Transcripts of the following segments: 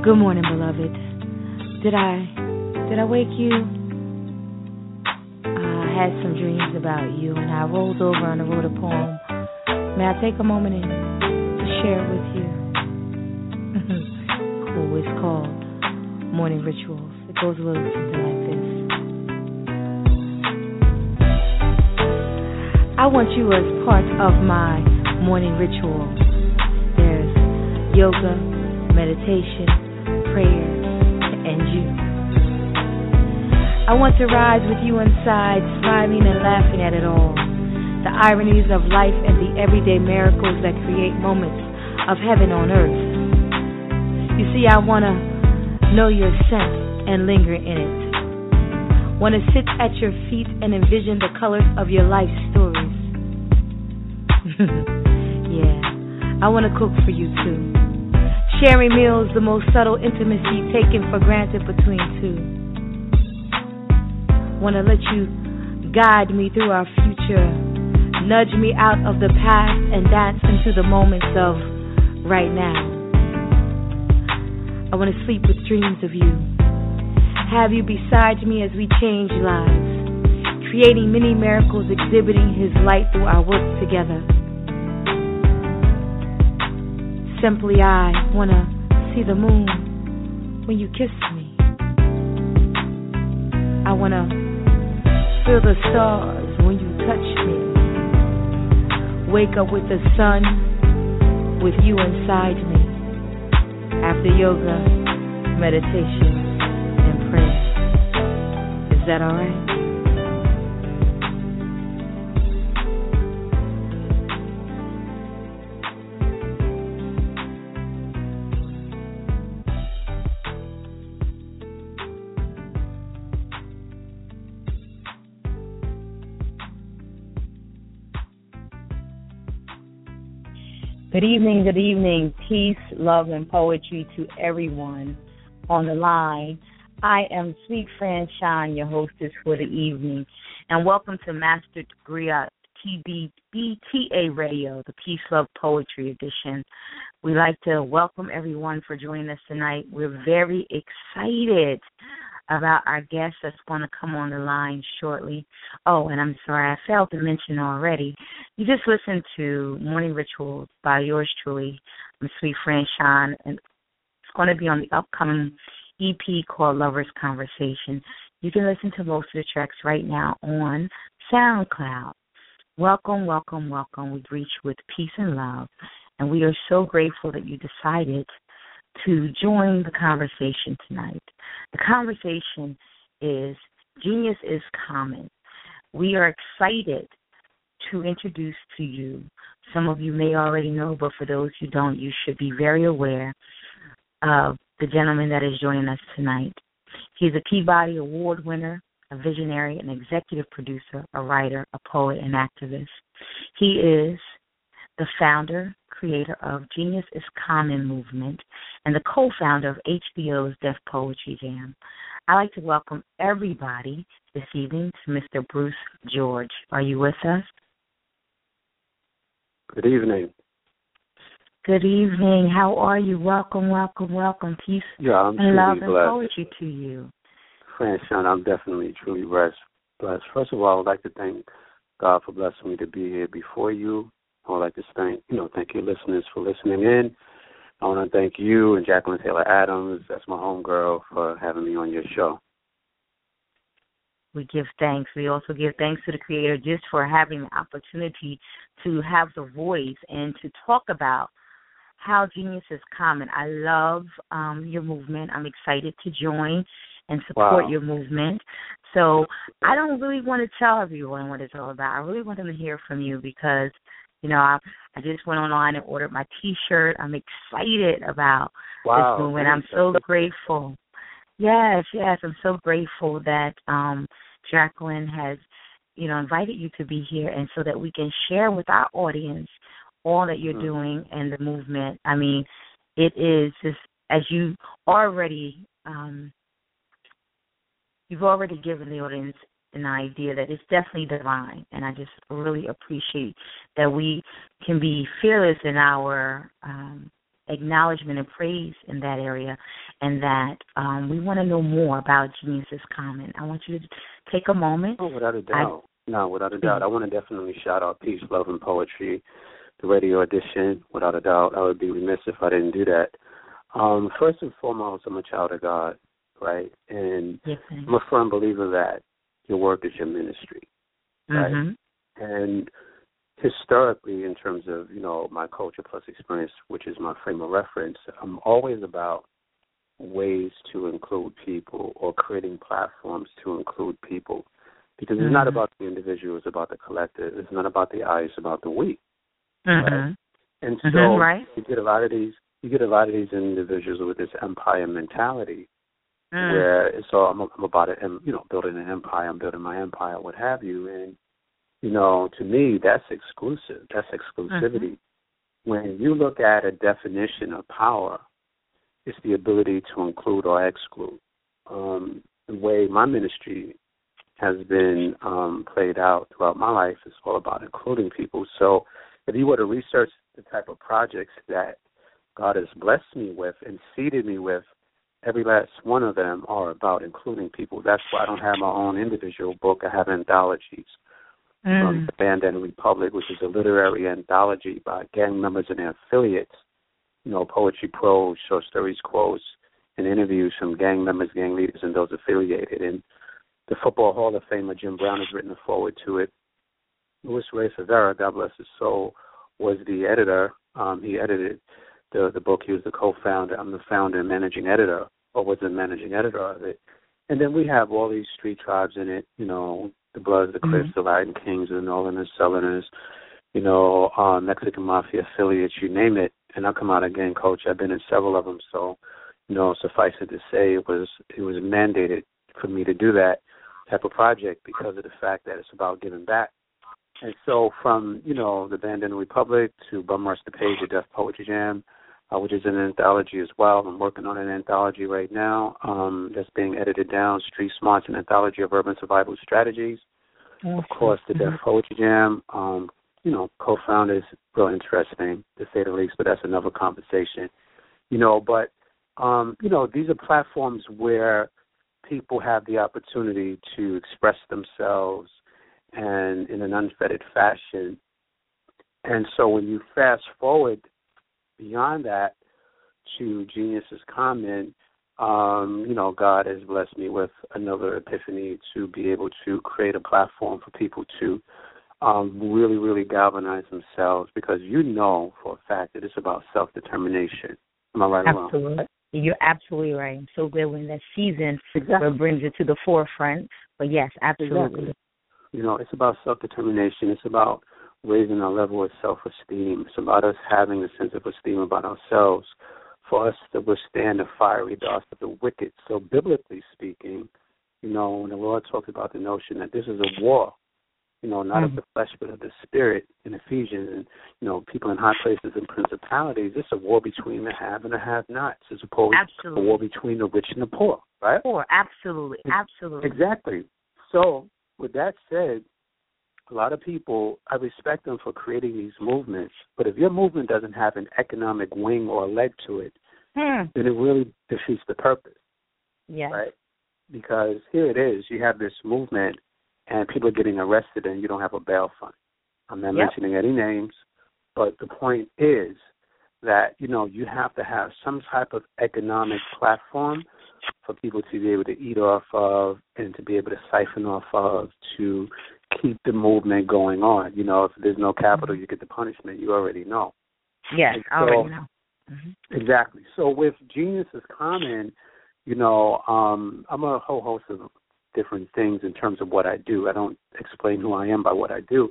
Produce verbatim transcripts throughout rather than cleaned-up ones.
Good morning, beloved. Did I did I wake you? I had some dreams about you, and I rolled over and I wrote a poem. May I take a moment and to share it with you? Cool. It's called Morning Rituals. It goes a little something like this. I want you as part of my morning ritual. There's yoga, meditation, prayer, and you. I want to rise with you inside, smiling and laughing at it all. The ironies of life and the everyday miracles that create moments of heaven on earth. You see, I want to know your scent and linger in it. Want to sit at your feet and envision the colors of your life stories. Yeah, I want to cook for you too. Sharing meals, the most subtle intimacy taken for granted between two. Want to let you guide me through our future, nudge me out of the past and dance into the moments of right now. I want to sleep with dreams of you, have you beside me as we change lives, creating many miracles, exhibiting his light through our work together. Simply I want to see the moon when you kiss me. I want to feel the stars when you touch me. Wake up with the sun, with you inside me. After yoga, meditation, and prayer. Is that all right? Good evening, good evening. Peace, love, and poetry to everyone on the line. I am Sweet Fran Shine, your hostess for the evening, and welcome to Master Griot T B B T A Radio, the Peace, Love, Poetry edition. We'd like to welcome everyone for joining us tonight. We're very excited about our guest that's going to come on the line shortly. Oh, and I'm sorry, I failed to mention already. You just listened to Morning Rituals by yours truly, I'm Sweet Fran Shine, and it's going to be on the upcoming E P called Lover's Conversation. You can listen to most of the tracks right now on SoundCloud. Welcome, welcome, welcome. We greet you with peace and love, and we are so grateful that you decided to join the conversation tonight. The conversation is Genius is Common. We are excited to introduce to you, some of you may already know, but for those who don't, you should be very aware of the gentleman that is joining us tonight. He's a Peabody Award winner, a visionary, an executive producer, a writer, a poet, and activist. He is the founder, creator of Genius is Common movement, and the co-founder of H B O's Def Poetry Jam. I'd like to welcome everybody this evening to Mister Bruce George. Are you with us? Good evening. Good evening. How are you? Welcome, welcome, welcome. Peace yeah, I'm and love blessed. and poetry to you. Francine, I'm definitely truly blessed. blessed. First of all, I would like to thank God for blessing me to be here before you. I would like to thank, you know, thank your listeners for listening in. I want to thank you and Jacqueline Taylor Adams, that's my homegirl, for having me on your show. We give thanks. We also give thanks to the Creator just for having the opportunity to have the voice and to talk about how genius is common. I love um, your movement. I'm excited to join and support wow. your movement. So I don't really want to tell everyone what it's all about. I really want them to hear from you because, you know, I, I just went online and ordered my T-shirt. I'm excited about wow. this movement. I'm so grateful. Yes, yes, I'm so grateful that um, Jacqueline has, you know, invited you to be here, and so that we can share with our audience all that you're mm-hmm. doing and the movement. I mean, it is just, as you already, um, you've already given the audience an idea that it's definitely divine, and I just really appreciate that we can be fearless in our um, acknowledgement and praise in that area, and that um, we want to know more about Genius's Common. I want you to take a moment. Oh, without a doubt. I, no, without a doubt. I want to definitely shout out Peace, Love, and Poetry, the radio edition. Without a doubt, I would be remiss if I didn't do that. Um, first and foremost, I'm a child of God, right? And yes, I'm a firm believer that your work is your ministry, right? Mm-hmm. And historically, in terms of, you know, my culture plus experience, which is my frame of reference, I'm always about ways to include people or creating platforms to include people. Because it's mm-hmm. not about the individual, it's about the collective. It's not about the I, it's about the we. Mm-hmm. Right? And so mm-hmm, right. you get a lot of these you get a lot of these individuals with this empire mentality mm. where it's all I'm, I'm about it, you know, building an empire, I'm building my empire, what have you. And you know, to me, that's exclusive. That's exclusivity. Mm-hmm. When you look at a definition of power, it's the ability to include or exclude. Um, the way my ministry has been um, played out throughout my life is all about including people. So if you were to research the type of projects that God has blessed me with and seeded me with, every last one of them are about including people. That's why I don't have my own individual book. I have anthologies. Mm. From the Bandana Republic, which is a literary anthology by gang members and their affiliates, you know, poetry, prose, short stories, quotes, and interviews from gang members, gang leaders, and those affiliated. And the Football Hall of Famer Jim Brown has written a foreword to it. Louis Ray Favera, God bless his soul, was the editor. Um, he edited the the book. He was the co-founder. I'm the founder and managing editor, or was the managing editor of it. And then we have all these street tribes in it, you know, the Bloods, the Crips, mm-hmm. the Latin Kings, the Northerners, Southerners, you know, uh, Mexican Mafia affiliates, you name it. And I come out again, Coach. I've been in several of them. So, you know, suffice it to say, it was it was mandated for me to do that type of project because of the fact that it's about giving back. And so from, you know, the Bandana Republic to Bum Rush the Page, the Deaf Poetry Jam, uh, which is an anthology as well. I'm working on an anthology right now um, that's being edited down, Street Smarts, an anthology of urban survival strategies. Mm-hmm. Of course, the Deaf Poetry Jam, um, you know, co-founder is real interesting, to say the least, but that's another conversation. You know, but, um, you know, these are platforms where people have the opportunity to express themselves and in an unfettered fashion. And so when you fast forward beyond that to Genius's Common, um, you know, God has blessed me with another epiphany to be able to create a platform for people to um, really, really galvanize themselves, because you know for a fact that it's about self-determination. Am I right or wrong? Absolutely. You're absolutely right. I'm so glad when that season exactly. brings it to the forefront. But, yes, absolutely. Exactly. You know, it's about self-determination. It's about raising our level of self-esteem. It's about us having a sense of esteem about ourselves for us to withstand the fiery darts of the wicked. So biblically speaking, you know, when the Lord talks about the notion that this is a war, you know, not mm-hmm. of the flesh but of the spirit in Ephesians, and, you know, people in high places and principalities, it's a war between the have and the have-nots, as opposed absolutely. to a war between the rich and the poor, right? Poor, absolutely, absolutely. Exactly. So with that said, a lot of people, I respect them for creating these movements, but if your movement doesn't have an economic wing or leg to it, hmm. then it really defeats the purpose. Yes. Right? Because here it is, you have this movement and people are getting arrested and you don't have a bail fund. I'm not yep. mentioning any names, but the point is that, you know, you have to have some type of economic platform for people to be able to eat off of and to be able to siphon off of to keep the movement going on. You know, if there's no capital, you get the punishment. You already know. Yes, so, I already know. Mm-hmm. Exactly. So with Genius's Common, you know, um, I'm a whole host of different things in terms of what I do. I don't explain who I am by what I do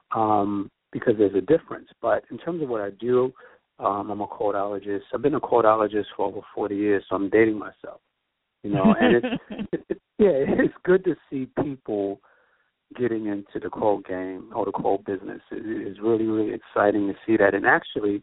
um, because there's a difference. But in terms of what I do, um, I'm a quotologist. I've been a quotologist for over forty years, so I'm dating myself. You know, and it's, it's yeah, it's good to see people getting into the quote game or the quote business. It is really, really exciting to see that. And actually,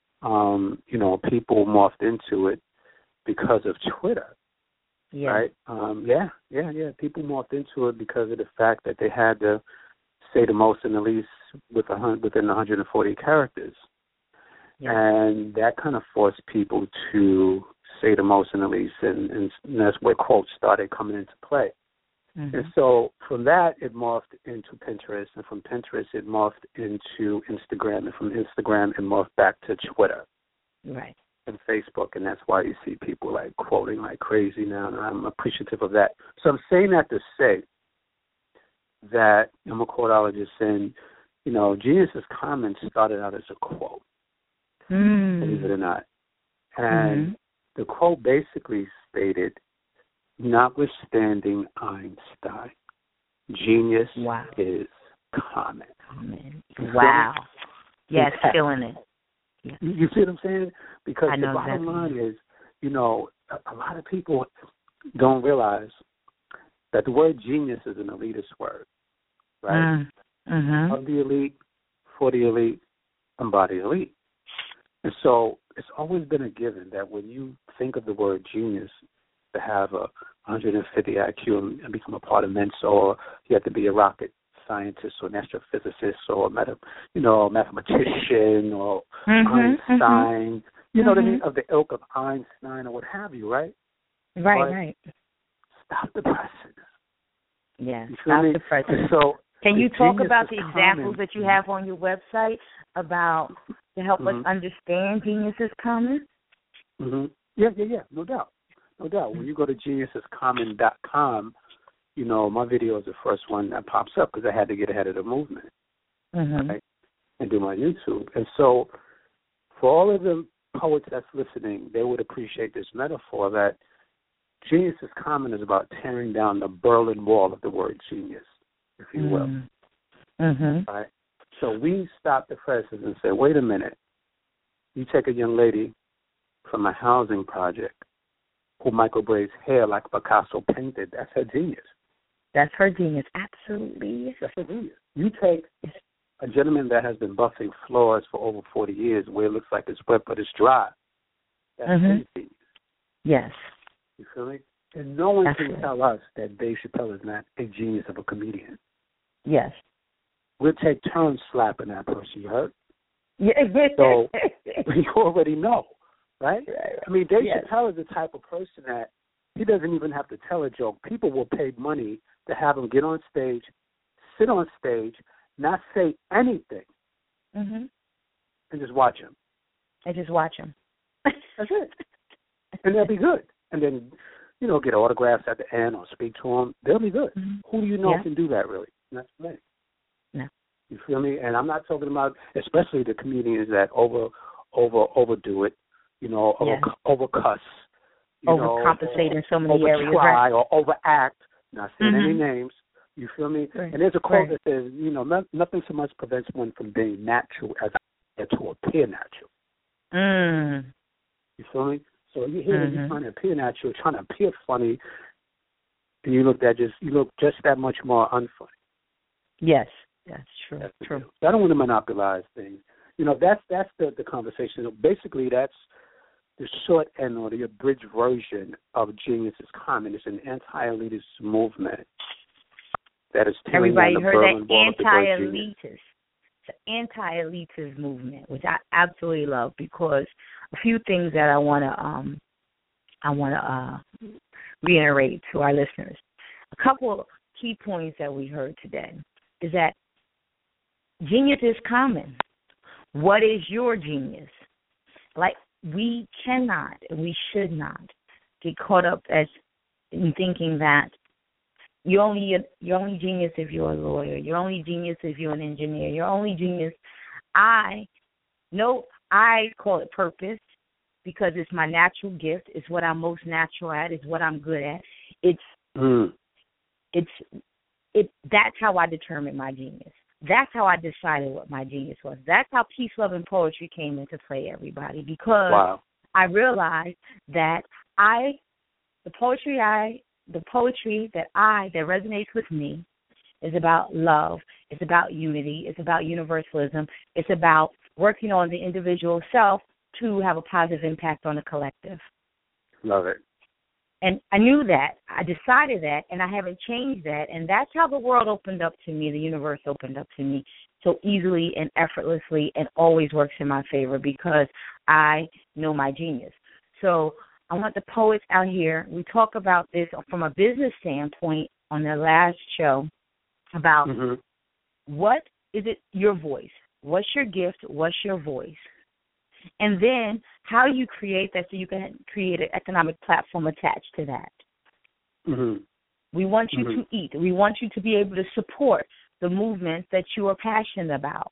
um, you know, people morphed into it because of Twitter. Yeah. Right? Um, yeah, yeah, yeah. People morphed into it because of the fact that they had to say the most and the least with a, within one hundred forty characters. Yeah. And that kind of forced people to say the most in the least, and, and that's where quotes started coming into play. Mm-hmm. And so from that, it morphed into Pinterest, and from Pinterest, it morphed into Instagram, and from Instagram, it morphed back to Twitter. Right. And Facebook, and that's why you see people like quoting like crazy now, and I'm appreciative of that. So I'm saying that to say that I'm a quotologist, and, you know, Genius's Common started out as a quote, mm. believe it or not. And mm-hmm. the quote basically stated, notwithstanding Einstein, genius wow. is common. common. Wow. Yes, feeling it. Yeah. You see what I'm saying? Because the bottom exactly. line is, you know, a, a lot of people don't realize that the word genius is an elitist word, right? Mm-hmm. Of the elite, for the elite, and by the elite. And so it's always been a given that when you think of the word genius, to have a one hundred fifty I Q and become a part of Mensa, or you have to be a rocket scientist or an astrophysicist or a meta, you know, a mathematician or mm-hmm, Einstein, mm-hmm. you know mm-hmm. what I mean, of the ilk of Einstein or what have you, right? Right, but right. Stop the pressing. Yeah, you stop me? the pressing. So can you talk about the common. examples that you have on your website about to help mm-hmm. us understand Genius is Common? Mm-hmm. Yeah, yeah, yeah, no doubt. No doubt. When you go to genius is common dot com, you know, my video is the first one that pops up because I had to get ahead of the movement, mm-hmm. right, and do my YouTube. And so for all of the poets that's listening, they would appreciate this metaphor that Genius is Common is about tearing down the Berlin Wall of the word genius, if you will. Mm-hmm. Right? So we stop the presses and say, wait a minute. You take a young lady from a housing project who microbraids hair like Picasso painted. That's her genius. That's her genius, absolutely. That's her genius. You take a gentleman that has been buffing floors for over forty years where it looks like it's wet but it's dry. That's mm-hmm. his genius. Yes. You feel me? And no one Absolutely. can tell us that Dave Chappelle is not a genius of a comedian. Yes. We'll take turns slapping that person, you heard? Yeah. So you already know. Right? right? I mean, Dave yes. Chappelle is the type of person that he doesn't even have to tell a joke. People will pay money to have him get on stage, sit on stage, not say anything, mm-hmm. and just watch him. And just watch him. That's it. And they'll be good. And then, you know, get autographs at the end or speak to him. They'll be good. Mm-hmm. Who do you know yeah. can do that, really? Not me. No. You feel me? And I'm not talking about, especially the comedians that over, over, overdo it. You know, over, yes. over cuss. You overcompensate know, in so many over areas. Try right? or overact. Not saying mm-hmm. any names. You feel me? Right. And there's a quote right. that says, you know, no, nothing so much prevents one from being natural as to appear natural. Mm. You feel me? So you hear mm-hmm. you're trying to appear natural, trying to appear funny, and you look that just you look just that much more unfunny. Yes, that's true. That's true. So I don't want to monopolize things. You know, that's that's the, the conversation. Basically, that's the short end or the abridged version of Genius is Common. It's an anti-elitist movement that is tearing Everybody down the heard Berlin that Wall of the word genius. anti-elitist. It's an anti-elitist movement, which I absolutely love because a few things that I want to um I want to uh, reiterate to our listeners. A couple of key points that we heard today is that genius is common. What is your genius? Like, we cannot and we should not get caught up as in thinking that you're only you're only genius if you're a lawyer. You're only genius if you're an engineer. You're only genius. I know I call it purpose because it's my natural gift. It's what I'm most natural at. It's what I'm good at. It's mm. it's it. That's how I determine my genius. That's how I decided what my genius was. That's how peace, love, and poetry came into play, everybody, because wow. I realized that I, the poetry I, the poetry that I, that resonates with me is about love. It's about unity. It's about universalism. It's about working on the individual self to have a positive impact on the collective. Love it. And I knew that. I decided that, and I haven't changed that. And that's how the world opened up to me, the universe opened up to me. so easily and effortlessly and always works in my favor because I know my genius. So I want the poets out here. We talk about this from a business standpoint on the last show about mm-hmm. what is it your voice? What's your gift? What's your voice? And then how you create that so you can create an economic platform attached to that. Mm-hmm. We want you mm-hmm. to eat. We want you to be able to support the movement that you are passionate about.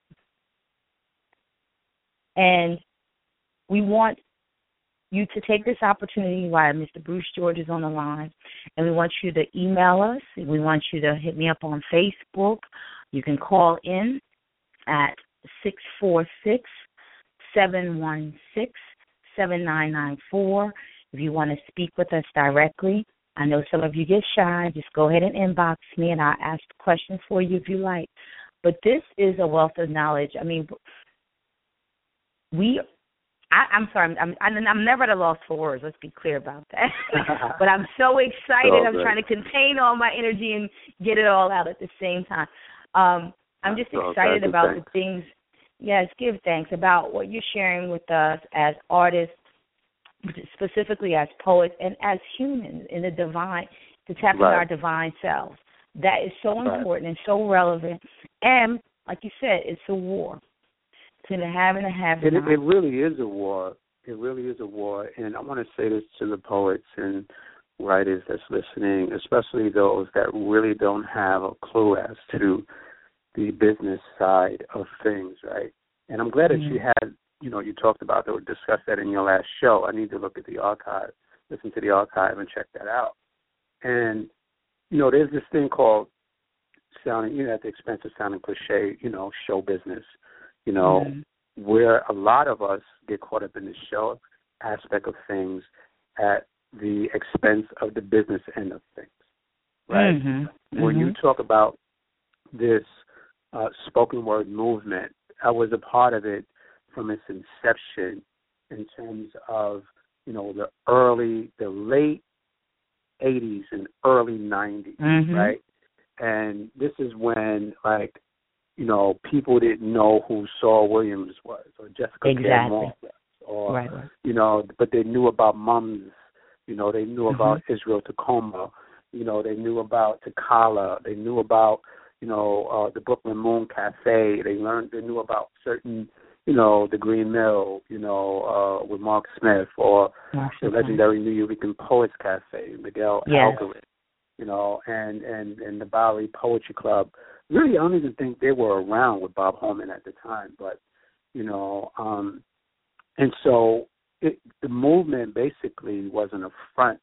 And we want you to take this opportunity while Mister Bruce George is on the line, and we want you to email us. We want you to hit me up on Facebook. You can call in at six four six, seven one six, seven nine nine four if you want to speak with us directly. I know some of you get shy. Just go ahead and inbox me, and I'll ask questions for you if you like. But this is a wealth of knowledge. I mean, we I, I'm sorry, I'm, I'm I'm never at a loss for words. Let's be clear about that. But I'm so excited. Oh, I'm good. trying to contain all my energy and get it all out at the same time. Um, I'm just oh, excited about thanks. the things. Yes, give thanks about what you're sharing with us as artists, specifically as poets and as humans in the divine, to tap into right. our divine selves. That is so right. important and so relevant. And like you said, it's a war. To the have and the have It, not. it really is a war. It really is a war. And I want to say this to the poets and writers that's listening, especially those that really don't have a clue as to the business side of things, right? And I'm glad mm-hmm. that you had, you know, you talked about that or discussed that in your last show. I need to look at the archive, listen to the archive and check that out. And, you know, there's this thing called sounding, you know, at the expense of sounding cliche, you know, show business. You know, mm-hmm. where a lot of us get caught up in the show aspect of things at the expense of the business end of things, right? Mm-hmm. When mm-hmm. you talk about this uh, spoken word movement, I was a part of it from its inception in terms of, you know, the early, the late eighties and early nineties, mm-hmm. right? And this is when, like, you know, people didn't know who Saul Williams was or Jessica exactly. Cameron was, or, right, right. you know, but they knew about Mums, you know, they knew mm-hmm. about Israel Tacoma, you know, they knew about Takala, they knew about, you know, uh, the Brooklyn Moon Cafe, they learned, they knew about certain, you know, the Green Mill, you know, uh, with Mark Smith, or Mark the Smith. legendary New York Poets Cafe, Miguel yes. Algarin, you know, and, and, and the Bowery Poetry Club. Really, I don't even think they were around with Bob Holman at the time, but, you know, um, and so it, the movement basically was an affront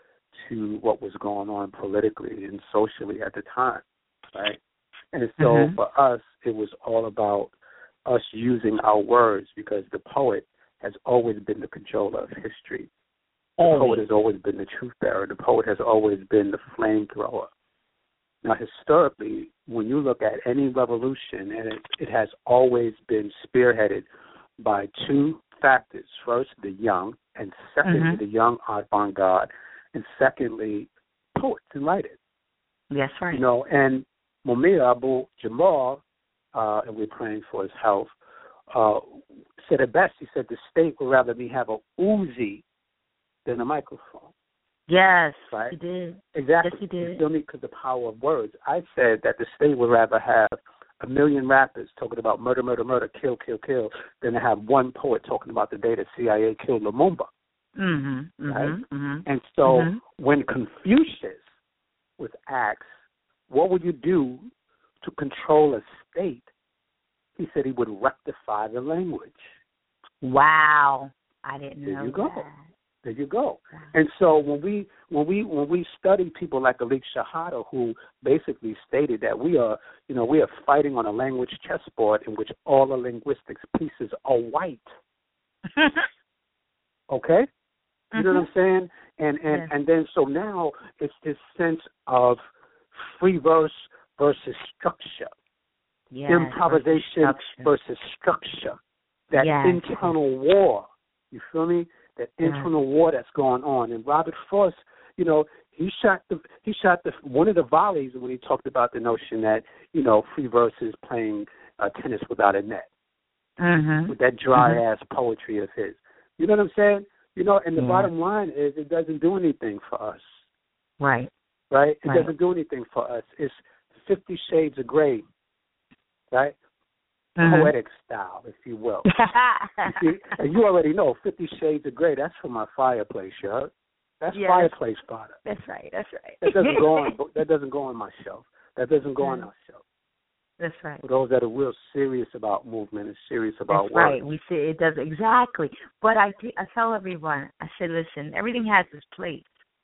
to what was going on politically and socially at the time, right? And so mm-hmm. for us, it was all about us using our words because the poet has always been the controller of history. The always. poet has always been the truth bearer. The poet has always been the flamethrower. Now, historically, when you look at any revolution, and it, it has always been spearheaded by two factors. First, the young, and secondly, mm-hmm. the young avant-garde, and secondly, poets and writers. That's right. You know, and Mumia Abu Jamal, uh, and we're praying for his health, uh, said it best. He said the state would rather me have a Uzi than a microphone. Yes, right? he did. Exactly. Yes, he did. You feel me? Because the power of words. I said that the state would rather have a million rappers talking about murder, murder, murder, kill, kill, kill, than to have one poet talking about the day the C I A killed Lumumba. Mm-hmm, right? Mm-hmm, mm-hmm, and so mm-hmm. when Confucius was asked, what would you do to control a state? He said he would rectify the language. Wow. I didn't there know you go. that. There you go. And so when we when we when we study people like Alik Shahada, who basically stated that we are, you know, we are fighting on a language chessboard in which all the linguistics pieces are white. Okay? You mm-hmm. know what I'm saying? And and, yes. and then so now it's this sense of free verse versus structure. Yes, improvisation versus structure. versus structure. That yes. internal war. You feel me? That internal war that's going on. And Robert Frost, you know, he shot the he shot the one of the volleys when he talked about the notion that, you know, free verse is playing uh, Tennis Without a Net, mm-hmm. with that dry mm-hmm. ass poetry of his. You know what I'm saying? You know, and the yeah. bottom line is it doesn't do anything for us. Right. Right? It right. doesn't do anything for us. It's Fifty Shades of Grey, right? Mm-hmm. Poetic style, if you will. you see, and you already know Fifty Shades of Grey. That's for my fireplace, yo. That's yes. fireplace product. That's right. That's right. That doesn't go on. That doesn't go on my shelf. That doesn't go mm-hmm. on our shelf. That's right. For those that are real serious about movement and serious about That's work. Right. We see it does exactly. But I, I tell everyone, I say, listen, everything has its place.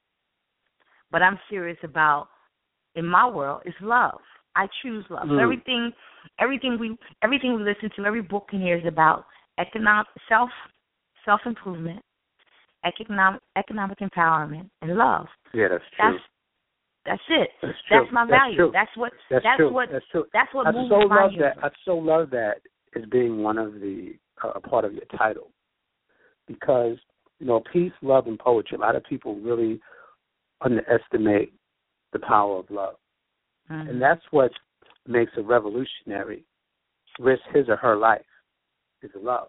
But I'm serious about, in my world, is love. I choose love. Mm. So everything, everything we, everything we listen to, every book in here is about economic self, self improvement, economic, economic empowerment, and love. Yeah, that's true. That's, That's it. That's, true. that's my that's value. True. That's what. That's, that's true. what. That's true. That's what I moves so my love universe. that. I so love that as being one of the uh, a part of your title, because you know, peace, love, and poetry. A lot of people really underestimate the power of love, mm-hmm. and that's what makes a revolutionary risk his or her life is love.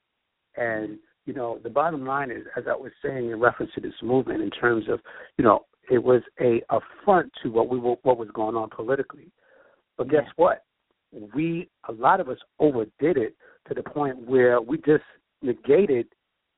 And you know, the bottom line is, as I was saying in reference to this movement, in terms of, you know, it was a affront to what we were, what was going on politically. But guess yeah. what? We, a lot of us overdid it to the point where we just negated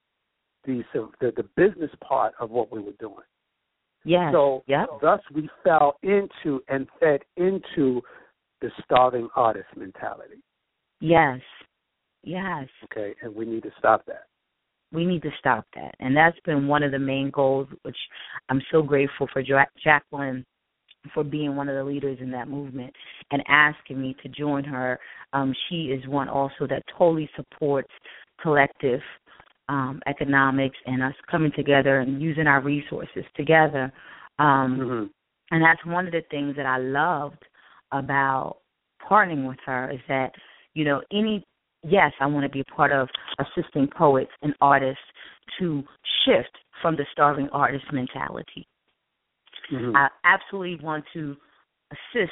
the the, the business part of what we were doing. Yeah. So yep. thus we fell into and fed into the starving artist mentality. Yes. Yes. Okay, and we need to stop that. We need to stop that. And that's been one of the main goals, which I'm so grateful for ja- Jacqueline for being one of the leaders in that movement and asking me to join her. Um, she is one also that totally supports collective um, economics and us coming together and using our resources together. Um, mm-hmm. And that's one of the things that I loved about partnering with her is that, you know, any Yes, I want to be a part of assisting poets and artists to shift from the starving artist mentality. Mm-hmm. I absolutely want to assist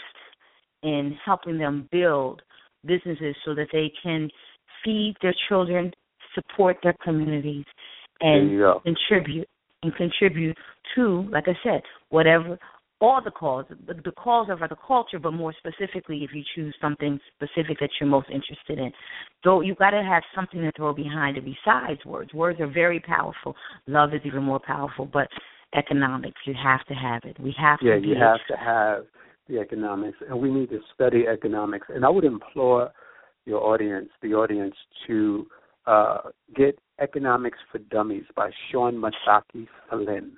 in helping them build businesses so that they can feed their children, support their communities, and contribute and contribute to, like I said, whatever. All the calls, the, the calls of the culture, but more specifically, if you choose something specific that you're most interested in, though you got to have something to throw behind it besides words. Words are very powerful. Love is even more powerful, but economics, you have to have it. We have yeah, to. Yeah, you have to have the economics, and we need to study economics. And I would implore your audience, the audience, to uh, get Economics for Dummies by Sean Masaki Flynn,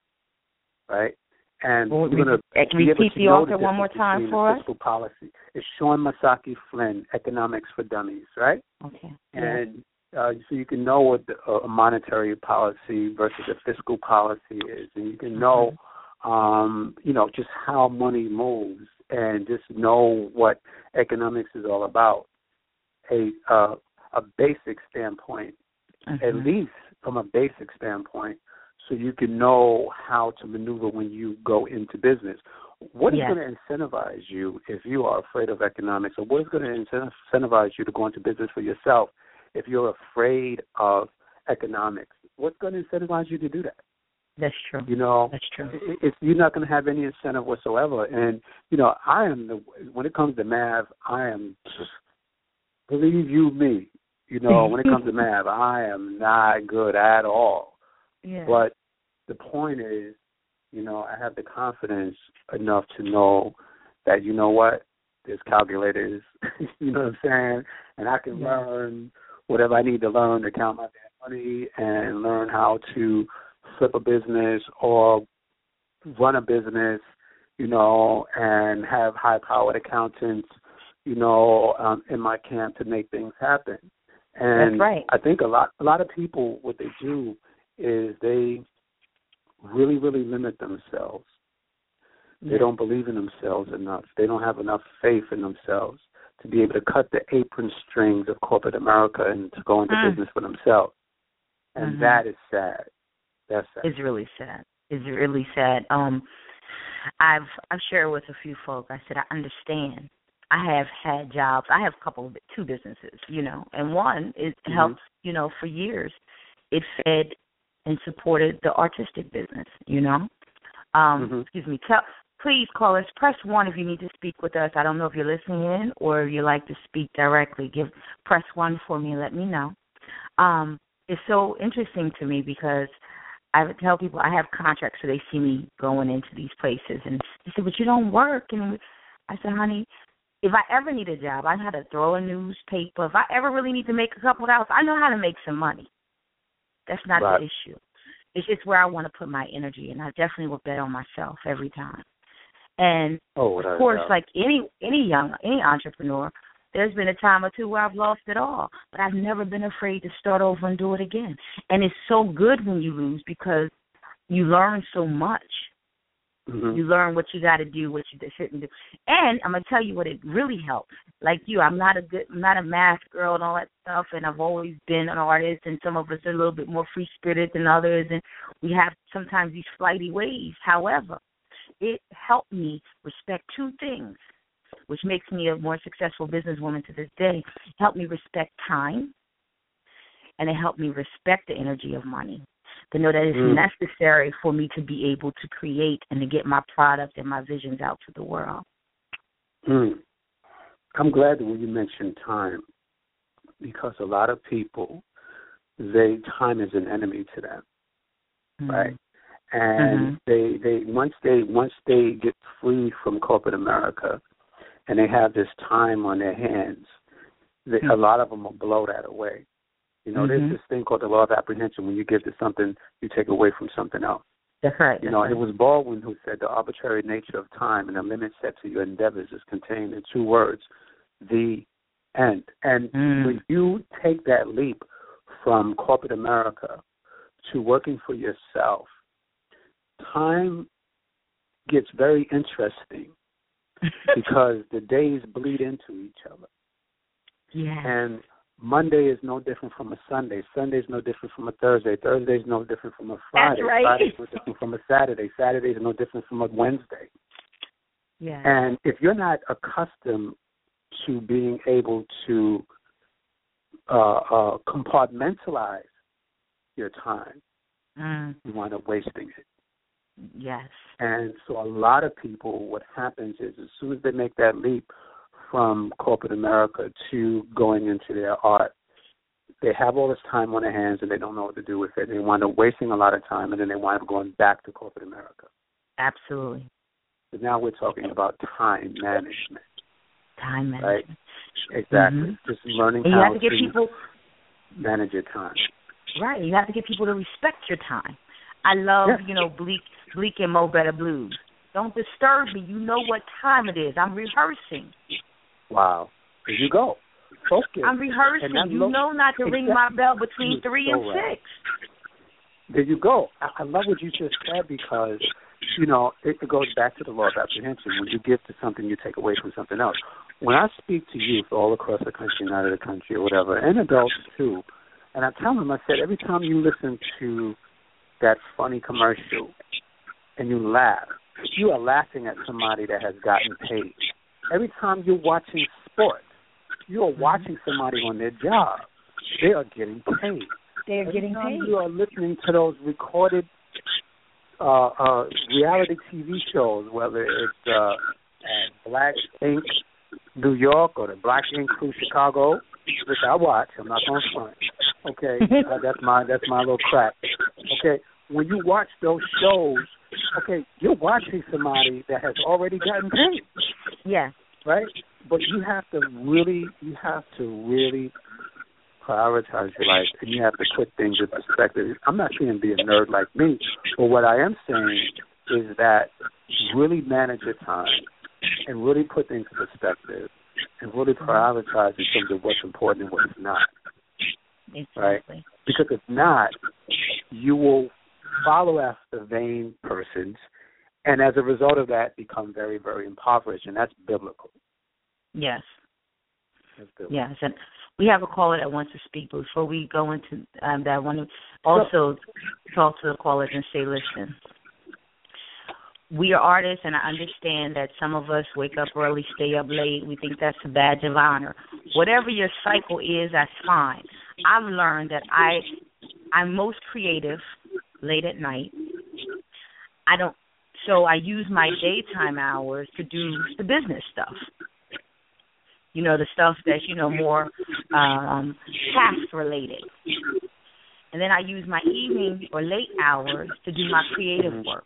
right? And well, we're going to repeat the author one more time for us. Fiscal policy. It's Sean Masaki Flynn, Economics for Dummies, right? Okay. And uh, so you can know what the, uh, a monetary policy versus a fiscal policy is, and you can know, mm-hmm. um, you know, just how money moves, and just know what economics is all about. A uh, a basic standpoint, mm-hmm. at least from a basic standpoint. So you can know how to maneuver when you go into business. What is yes. going to incentivize you if you are afraid of economics, or what is going to incentivize you to go into business for yourself if you're afraid of economics? What's going to incentivize you to do that? That's true. You know, that's true. It, it's, you're not going to have any incentive whatsoever. And you know, I am the when it comes to math, I am. Believe you me, you know, when it comes to math, I am not good at all. Yeah. But the point is, you know, I have the confidence enough to know that, you know what, there's calculators, you know what I'm saying, and I can yeah. learn whatever I need to learn to count my damn money and learn how to flip a business or run a business, you know, and have high-powered accountants, you know, um, in my camp to make things happen. And That's right. I think a lot, a lot of people, what they do is they really, really limit themselves. Yeah. They don't believe in themselves enough. They don't have enough faith in themselves to be able to cut the apron strings of corporate America and to go into mm. business for themselves. And mm-hmm. that is sad. That's sad. It's really sad. It's really sad. Um, I've I've shared with a few folk. I said I understand. I have had jobs. I have a couple of two businesses, you know, and one it mm-hmm. helped, you know, for years. It fed and supported the artistic business, you know. Um, mm-hmm. Excuse me. Tell, please call us. Press one if you need to speak with us. I don't know if you're listening in or if you like to speak directly. Give press one for me and let me know. Um, it's so interesting to me because I would tell people I have contracts so they see me going into these places. And they say, but you don't work. And I said, honey, if I ever need a job, I know how to throw a newspaper. If I ever really need to make a couple of dollars, I know how to make some money. That's not right. the issue. It's just where I want to put my energy, and I definitely will bet on myself every time. And, oh, of course, like any any young, any entrepreneur, there's been a time or two where I've lost it all, but I've never been afraid to start over and do it again. And it's so good when you lose because you learn so much. Mm-hmm. You learn what you got to do, what you shouldn't do. And I'm going to tell you what it really helps. Like you, I'm not a good, I'm not a math girl and all that stuff, and I've always been an artist, and some of us are a little bit more free-spirited than others, and we have sometimes these flighty ways. However, it helped me respect two things, which makes me a more successful businesswoman to this day. It helped me respect time, and it helped me respect the energy of money. To know that it's mm. necessary for me to be able to create and to get my product and my visions out to the world. Mm. I'm glad that when you mentioned time, because a lot of people, they time is an enemy to them, mm. right? And mm-hmm. they they once they once they get free from corporate America, and they have this time on their hands, they, mm. a lot of them will blow that away. You know, mm-hmm. there's this thing called the law of apprehension. When you give to something, you take away from something else. That's right. You know, right. it was Baldwin who said the arbitrary nature of time and the limit set to your endeavors is contained in two words, the end. And mm. when you take that leap from corporate America to working for yourself, time gets very interesting because the days bleed into each other. Yeah. And Monday is no different from a Sunday. Sunday is no different from a Thursday. Thursday is no different from a Friday. That's right. Friday is no different from a Saturday. Saturday is no different from a Wednesday. Yeah. And if you're not accustomed to being able to uh, uh, compartmentalize your time, mm. you wind up wasting it. Yes. And so a lot of people, what happens is as soon as they make that leap from corporate America to going into their art, they have all this time on their hands and they don't know what to do with it. They wind up wasting a lot of time, and then they wind up going back to corporate America. Absolutely. So now we're talking about time management. Time management. Right? Exactly. Mm-hmm. Just learning and how you have to, get to people, manage your time. Right. You have to get people to respect your time. I love, yeah. you know, Bleak, Bleak and Mo Better Blues. Don't disturb me. You know what time it is. I'm rehearsing. Wow. There you go. Focus. I'm rehearsing. You look, know not to exactly. ring my bell between You're three so and right. six. There you go. I, I love what you just said because, you know, it, it goes back to the law of apprehension. When you give to something, you take away from something else. When I speak to youth all across the country and out of the country or whatever, and adults too, and I tell them, I said, every time you listen to that funny commercial and you laugh, you are laughing at somebody that has gotten paid. Every time you're watching sports, you are watching somebody on their job. They are getting paid. They are Every getting time paid. You are listening to those recorded uh, uh, reality T V shows, whether it's uh, Black Ink New York or the Black Ink Crew Chicago, which I watch. I'm not going to front. Okay, uh, that's my that's my little crack. Okay, when you watch those shows, okay, you're watching somebody that has already gotten paid. Yeah. Right? But you have to really, you have to really prioritize your life, and you have to put things in perspective. I'm not saying be a nerd like me, but what I am saying is that really manage your time and really put things in perspective and really prioritize in terms of what's important and what's not. Exactly. Right? Because if not, you will follow after vain persons, and as a result of that, become very, very impoverished, and that's biblical. Yes. That's biblical. Yes, and we have a caller that wants to speak, but before we go into um, that, I want to also talk to the callers and say, listen, we are artists, and I understand that some of us wake up early, stay up late. We think that's a badge of honor. Whatever your cycle is, that's fine. I've learned that I, I'm most creative late at night. I don't, so I use my daytime hours to do the business stuff. You know, the stuff that's, you know, more um, task-related. And then I use my evening or late hours to do my creative work.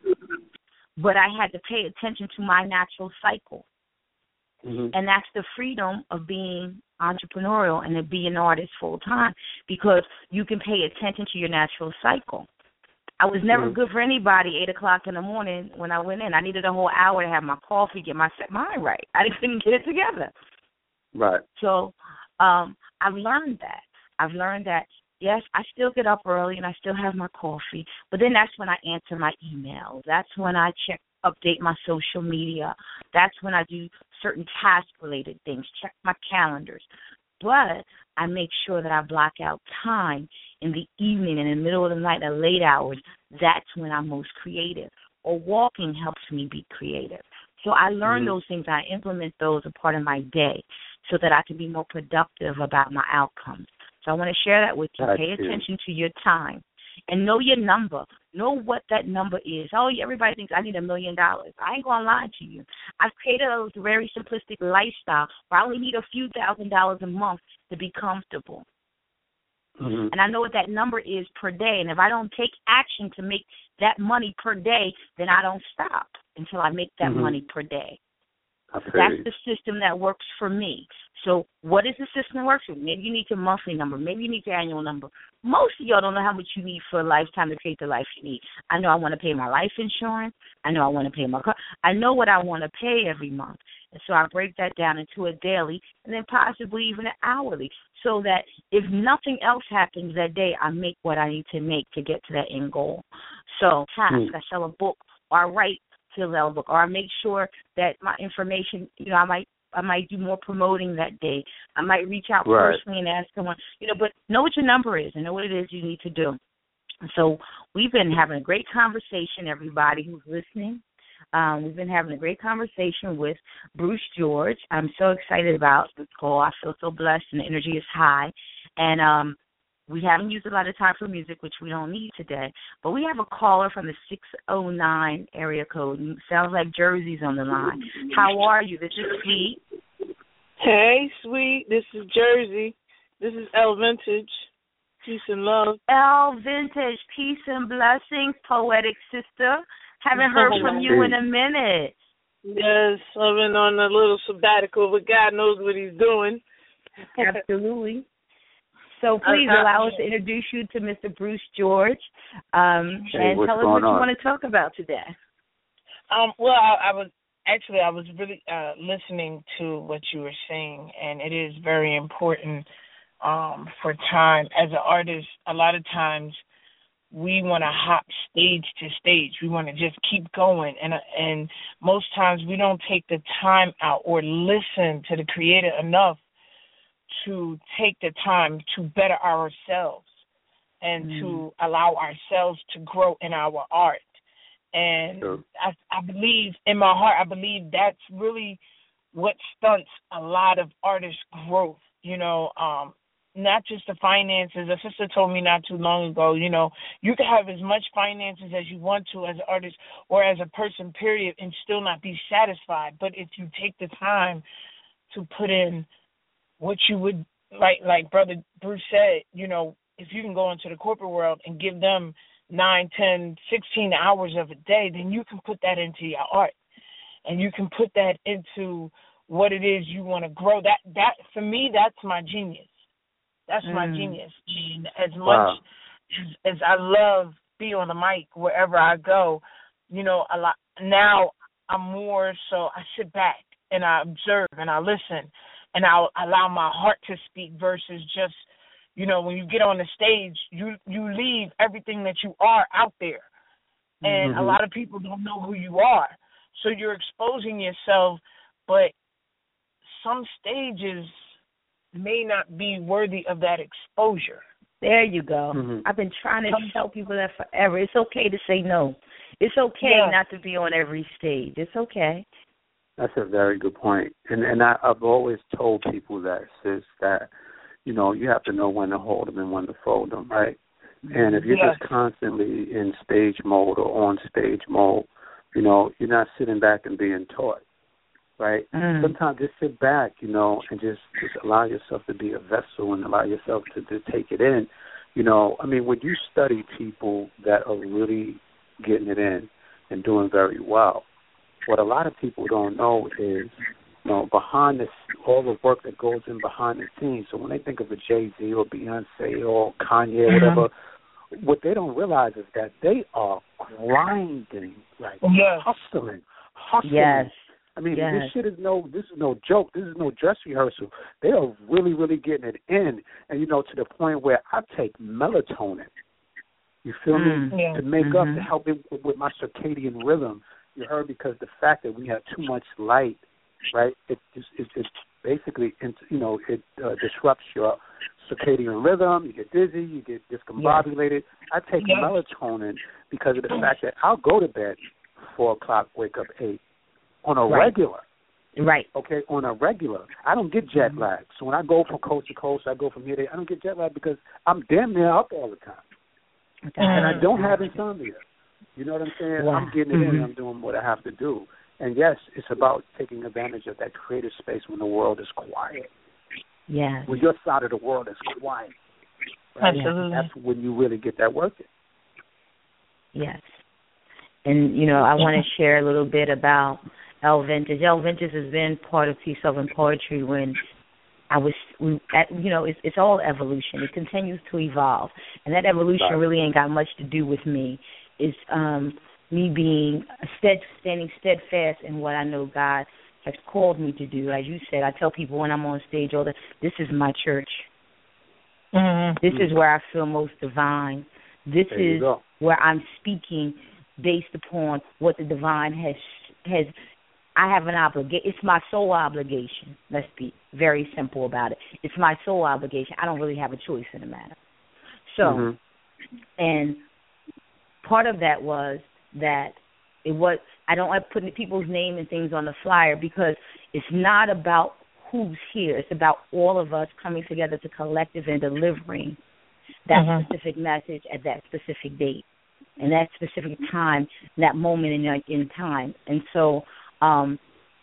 But I had to pay attention to my natural cycle. Mm-hmm. And that's the freedom of being entrepreneurial and to be an artist full-time, because you can pay attention to your natural cycle. I was never mm-hmm. good for anybody eight o'clock in the morning when I went in. I needed a whole hour to have my coffee, get my mind right. I couldn't get it together. Right. So um, I've learned that. I've learned that, yes, I still get up early and I still have my coffee, but then that's when I answer my emails. That's when I check, update my social media. That's when I do certain task-related things, check my calendars. But I make sure that I block out time in the evening and in the middle of the night and late hours. That's when I'm most creative. Or walking helps me be creative. So I learn mm-hmm. those things. I implement those as part of my day so that I can be more productive about my outcomes. So I want to share that with you. That's Pay true. attention to your time and know your number. Know what that number is. Oh, everybody thinks I need a million dollars. I ain't going to lie to you. I've created a very simplistic lifestyle where I only need a few thousand dollars a month to be comfortable. Mm-hmm. And I know what that number is per day. And if I don't take action to make that money per day, then I don't stop until I make that mm-hmm. money per day. That's the system that works for me. So what is the system that works for you? Maybe you need your monthly number. Maybe you need your annual number. Most of y'all don't know how much you need for a lifetime to create the life you need. I know I want to pay my life insurance. I know I want to pay my car. I know what I want to pay every month. And so I break that down into a daily and then possibly even an hourly, so that if nothing else happens that day, I make what I need to make to get to that end goal. So task, mm. I sell a book, or I write to a book, or I make sure that my information, you know, I might I might do more promoting that day. I might reach out right. personally and ask someone, you know, but know what your number is and know what it is you need to do. So we've been having a great conversation, everybody who's listening. Um, we've been having a great conversation with Bruce George. I'm so excited about this call. I feel so blessed, and the energy is high. And um, we haven't used a lot of time for music, which we don't need today. But we have a caller from the six oh nine area code. Sounds like Jersey's on the line. How are you? This is Sweet. Hey, Sweet. This is Jersey. This is El Vintage. Peace and love. El Vintage. Peace and blessings, poetic sister. Haven't heard from you in a minute. Yes, I've been on a little sabbatical, but God knows what he's doing. Absolutely. So please uh, allow us to introduce you to Mister Bruce George, um, hey, and tell us what on? you want to talk about today. Um, well, I, I was actually I was really uh, listening to what you were saying, and it is very important um, for time. As an artist, a lot of times we want to hop stage to stage. We want to just keep going, and and most times we don't take the time out or listen to the Creator enough to take the time to better ourselves and mm. to allow ourselves to grow in our art. And sure. I, I believe, in my heart, I believe that's really what stunts a lot of artists' growth, you know, um, not just the finances. A sister told me not too long ago, you know, you can have as much finances as you want to as an artist or as a person, period, and still not be satisfied. But if you take the time to put in what you would, like like Brother Bruce said, you know, if you can go into the corporate world and give them nine, ten, sixteen hours of a day, then you can put that into your art. And you can put that into what it is you want to grow. That, that for me, that's my genius. That's mm. my genius. And as much wow. as, as I love being on the mic wherever I go, you know, a lot now I'm more so I sit back and I observe and I listen. And I'll allow my heart to speak versus just, you know, when you get on the stage, you, you leave everything that you are out there. And mm-hmm. a lot of people don't know who you are. So you're exposing yourself, but some stages may not be worthy of that exposure. There you go. Mm-hmm. I've been trying to tell people that forever. It's okay to say no. It's okay yeah. not to be on every stage. It's okay. That's a very good point. And and I, I've always told people that, sis, that, you know, you have to know when to hold them and when to fold them, right? And if you're yes. just constantly in stage mode or on stage mode, you know, you're not sitting back and being taught, right? Mm. Sometimes just sit back, you know, and just, just allow yourself to be a vessel and allow yourself to, to take it in. You know, I mean, when you study people that are really getting it in and doing very well, what a lot of people don't know is, you know, behind this, all the work that goes in behind the scenes. So when they think of a Jay-Z or Beyonce or Kanye or whatever, mm-hmm. what they don't realize is that they are grinding, like yes. hustling, hustling. Yes. I mean, yes. this shit is no, this is no joke. This is no dress rehearsal. They are really, really getting it in, and you know, to the point where I take melatonin. You feel mm. me? Yeah. To make mm-hmm. up, to help it with, with my circadian rhythm. You heard, because the fact that we have too much light, right? It just it, it basically, you know, it uh, disrupts your circadian rhythm. You get dizzy, you get discombobulated. Yes. I take yes. melatonin because of the fact that I'll go to bed four o'clock, wake up eight on a right. regular. Right. Okay, on a regular. I don't get jet lag. So when I go from coast to coast, I go from here to here, I don't get jet lag because I'm damn near up all the time. Okay. And I don't have insomnia. You know what I'm saying? Wow. I'm getting it mm-hmm. in. I'm doing what I have to do. And, yes, it's about taking advantage of that creative space when the world is quiet. Yes. When your side of the world is quiet. Right? Absolutely. That's when you really get that work in. Yes. And, you know, I want to share a little bit about El Ventus. El Ventus has been part of Peace, Love, and Poetry when I was, at, you know, it's, it's all evolution. It continues to evolve. And that evolution right. really ain't got much to do with me. It's um, me being stead, standing steadfast in what I know God has called me to do. As you said, I tell people when I'm on stage all the this is my church. Mm-hmm. This is where I feel most divine. This there is where I'm speaking based upon what the divine has has. I have an obligation. It's my sole obligation. Let's be very simple about it. It's my sole obligation. I don't really have a choice in the matter. So, mm-hmm. and part of that was that it was, I don't like putting people's name and things on the flyer because it's not about who's here. It's about all of us coming together to collective and delivering that mm-hmm. specific message at that specific date and that specific time, that moment in, in time. And so, um,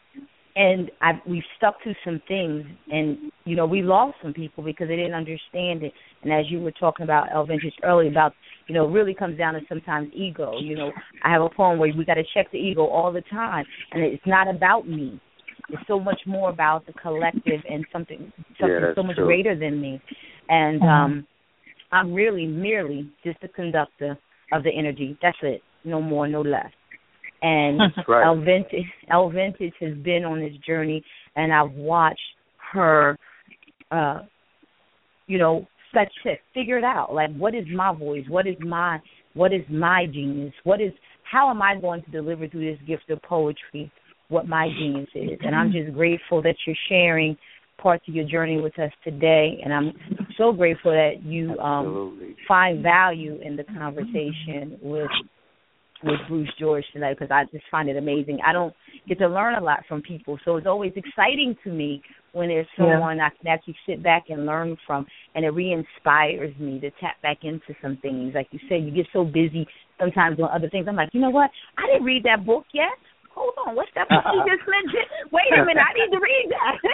and I, we've stuck to some things, and, you know, we lost some people because they didn't understand it. And as you were talking about, El Ventus, earlier about, you know, it really comes down to sometimes ego. You know, I have a poem where we got to check the ego all the time, and it's not about me. It's so much more about the collective and something something yeah, so much true. greater than me. And um, I'm really merely just the conductor of the energy. That's it. No more, no less. And right. El Ventus, El Ventus has been on this journey, and I've watched her, uh, you know, such to figure it out. Like, what is my voice? What is my what is my genius? What is how am I going to deliver through this gift of poetry what my genius is? And I'm just grateful that you're sharing parts of your journey with us today, and I'm so grateful that you um, find value in the conversation with. with Bruce George tonight because I just find it amazing. I don't get to learn a lot from people, so it's always exciting to me when there's someone yeah. I can actually sit back and learn from, and it re-inspires me to tap back into some things. Like you said, you get so busy sometimes on other things. I'm like, you know what? I didn't read that book yet. Hold on, what's that book you just mentioned? Wait a minute, I need to read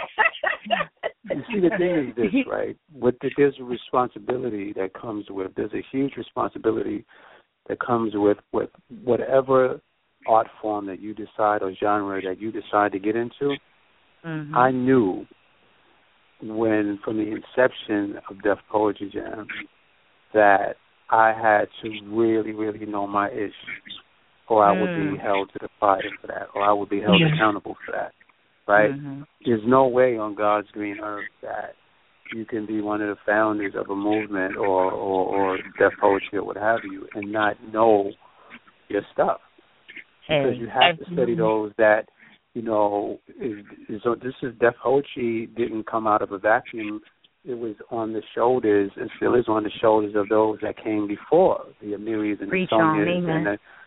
that. You see, the thing is this, right? With the, there's a responsibility that comes with, there's a huge responsibility that comes with, with whatever art form that you decide or genre that you decide to get into. Mm-hmm. I knew when, from the inception of Def Poetry Jam, that I had to really, really know my ish, or I mm. would be held to the fire for that, or I would be held yeah. accountable for that, right? Mm-hmm. There's no way on God's green earth that you can be one of the founders of a movement or, or, or Def Poetry or what have you and not know your stuff. Because you have to study those that, you know, is, is, this is Def Poetry didn't come out of a vacuum. It was on the shoulders and still is on the shoulders of those that came before, the Amiri's and the Sonias and the,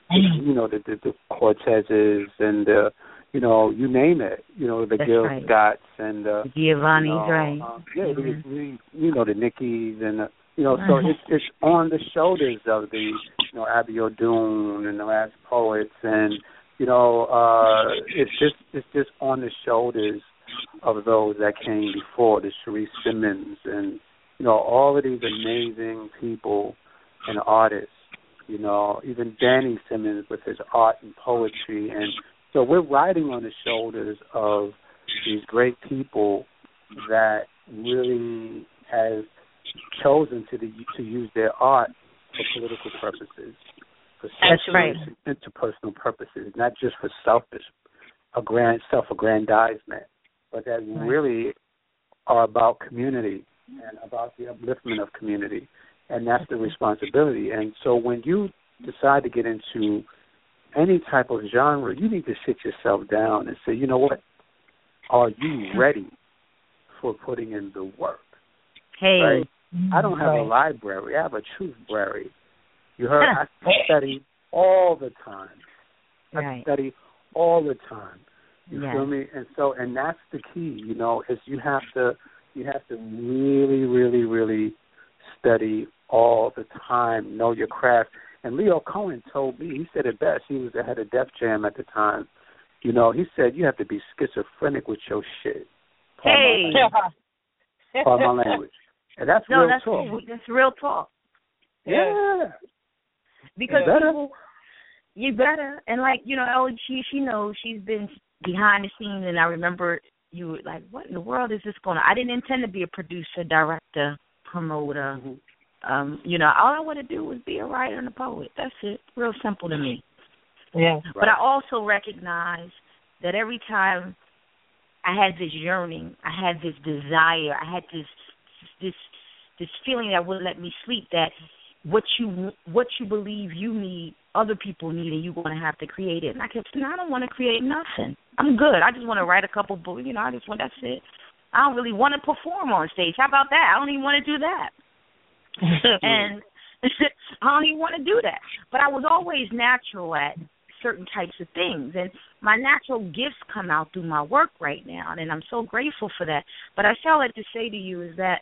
you know, the, the, the Cortezes and the, you know, you name it, you know, the That's Gil right. Scotts and the Giovanni's, you know, right? Uh, yeah, Mm-hmm. we, we, you know, the Nickies and the, you know, so it's it's on the shoulders of the, you know, Abby O'Doon and the Last Poets, and you know, uh, it's just it's just on the shoulders of those that came before, the Sharice Simmons, and you know, all of these amazing people and artists. You know, even Danny Simmons with his art and poetry, and so we're riding on the shoulders of these great people that really have chosen to the, to use their art for political purposes, for That's right. interpersonal purposes, not just for selfish, a grand self-aggrandizement, but that Right. really are about community and about the upliftment of community, and that's the responsibility. And so when you decide to get into any type of genre, you need to sit yourself down and say, you know what, are you ready for putting in the work? Hey. Right? I don't have Right. a library. I have a truthbrary. You heard? I study all the time. I Right. study all the time. You Yes. feel me? And so, and that's the key. You know, is you have to, you have to really, really, really study all the time. Know your craft. And Leo Cohen told me, he said it best. He was the head of Def Jam at the time. You know, he said you have to be schizophrenic with your shit. Hey. Pardon my language. And that's No, real that's talk. that's real talk. Yeah. Because You better. people, you better, and like you know, Ellie, she she knows she's been behind the scenes, and I remember you were like, what in the world is this going on? I didn't intend to be a producer, director, promoter. Mm-hmm. Um, you know, all I want to do was be a writer and a poet. That's it. Real simple to me. Yeah. Right. But I also recognize that every time I had this yearning, I had this desire, I had this this this feeling that wouldn't let me sleep, that what you what you believe you need, other people need, and you're going to have to create it. And I kept saying, I don't want to create nothing. I'm good. I just want to write a couple books. You know, I just want, that's it. I don't really want to perform on stage. How about that? I don't even want to do that. And I don't even want to do that. But I was always natural at certain types of things, and my natural gifts come out through my work right now, and I'm so grateful for that. But I still like to say to you is that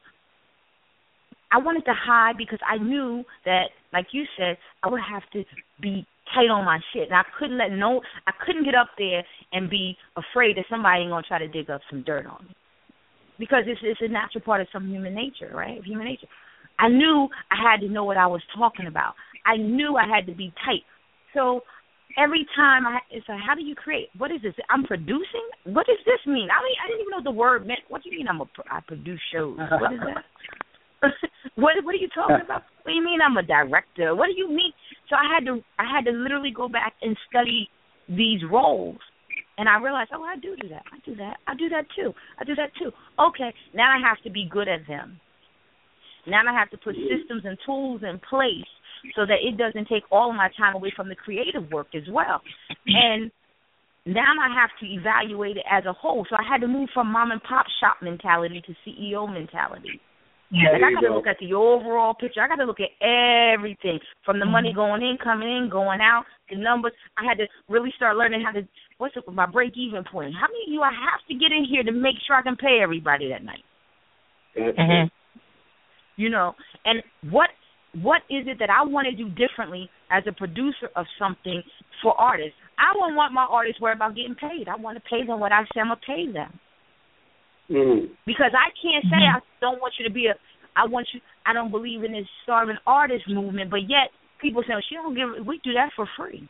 I wanted to hide because I knew that, like you said, I would have to be tight on my shit, and I couldn't let no, I couldn't get up there and be afraid that somebody ain't gonna try to dig up some dirt on me, because it's it's a natural part of some human nature, right? Human nature. I knew I had to know what I was talking about. I knew I had to be tight. So every time I, it's like, how do you create? What is this? I'm producing? What does this mean? I mean, I didn't even know the word meant. What do you mean I'm a, I produce shows? What is that? what What are you talking about? What do you mean I'm a director? What do you mean? So I had to I had to literally go back and study these roles. And I realized, oh, I do do that. I do that. I do that too. I do that too. Okay, now I have to be good at them. Now I have to put systems and tools in place so that it doesn't take all of my time away from the creative work as well. And now I have to evaluate it as a whole. So I had to move from mom and pop shop mentality to C E O mentality. Yeah, like I got to go. look at the overall picture. I got to look at everything, from the money going in, coming in, going out, the numbers. I had to really start learning how to, what's it, my break-even point. How many of you I have to get in here to make sure I can pay everybody that night? Mm-hmm. You know, and what what is it that I want to do differently as a producer of something for artists? I don't want my artists worried about getting paid. I want to pay them what I say I'm going to pay them. Mm-hmm. Because I can't say I don't want you to be a, I want you, I don't believe in this starving artist movement, but yet people say, well, she don't give, we do that for free.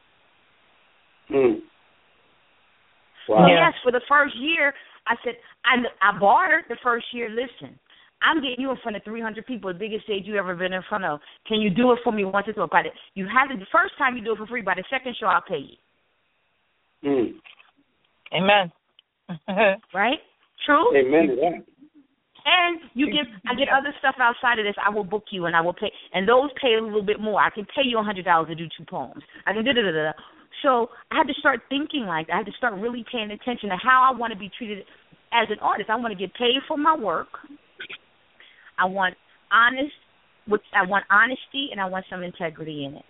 Mm. So Wow. yes, for the first year, I said, I, I bartered the first year, listen, I'm getting you in front of three hundred people, the biggest stage you ever been in front of. Can you do it for me once or twice? By the, you have to, the first time you do it for free, by the second show, I'll pay you. Mm. Amen. Right? True? Amen to that. And you get, I get other stuff outside of this. I will book you, and I will pay, and those pay a little bit more. I can pay you a hundred dollars to do two poems. I can da da da da. So I had to start thinking like that. I had to start really paying attention to how I want to be treated as an artist. I want to get paid for my work. I want honest, which I want honesty, and I want some integrity in it.